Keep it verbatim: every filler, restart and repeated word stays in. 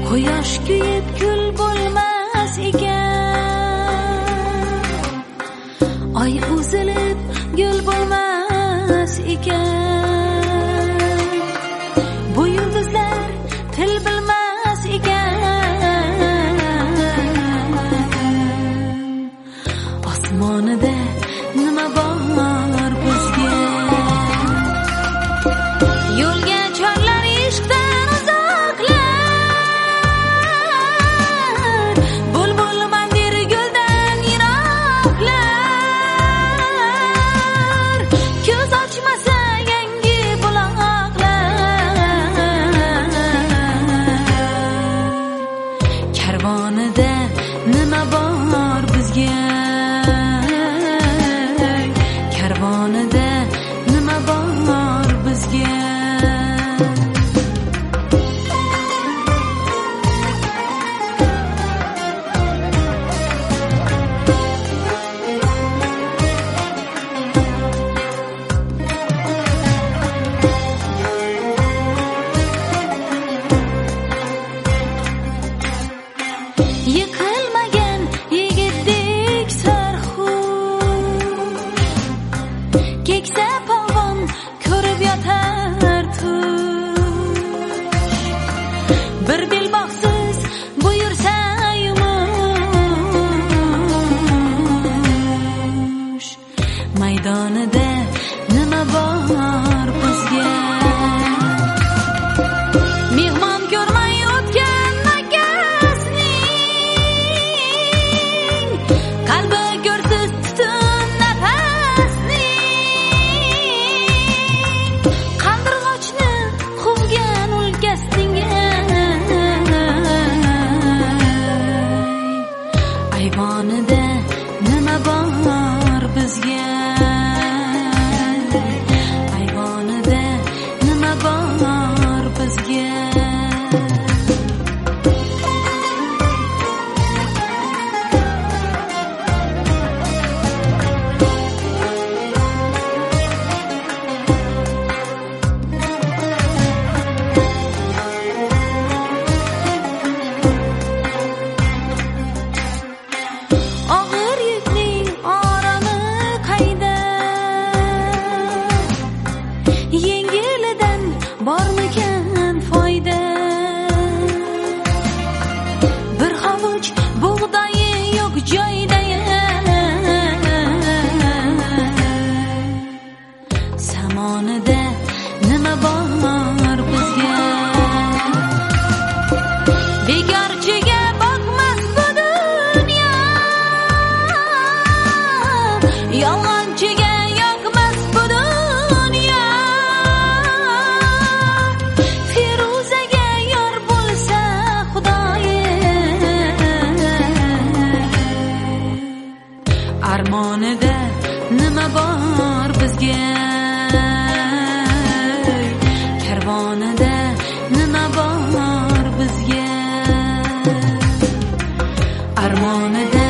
Quyosh kuyib kul bo'lmas ekan, oy uzilib gul bo'lmas ekan, bu yulduzlar til bilmas ekan. Osmonida nima bor bizga? Yo'lga chorlar ishqdan uzoqlar, bulbul mandir guldan yiroqlar, ko'z ochmasa yangi buloqlar. Karvonida nima bor bizga? Karvonida nima bor bizga? Yıkılmagan yigitdek sarxush, keksa polvon ko'rib yotar tush. Bir dilboqsiz buyursa yumush, maydonida nima bor bizga? Mehmon ko'rmay o'tgan nakasning, qalbi go'rsiz tutun nafasning, qaldirg'ochni quvgan o'lkasning. Ayvonida nima bor bizga? Ayvonida nima bor bizga? Og'ir yukning orami qayda? Yengilidan bormikan foyda? Bir hovuch bug'doyi yo'q joyda, samonida nima bor bizga? Bekorchiga boqmas bu dunyo, yolg'onchiga yoqmas bu dunyo. Feruzaga yor bo'lsa Xudoyim, armonida nima bor bizga? Karvonida nima bor bizga? Armonida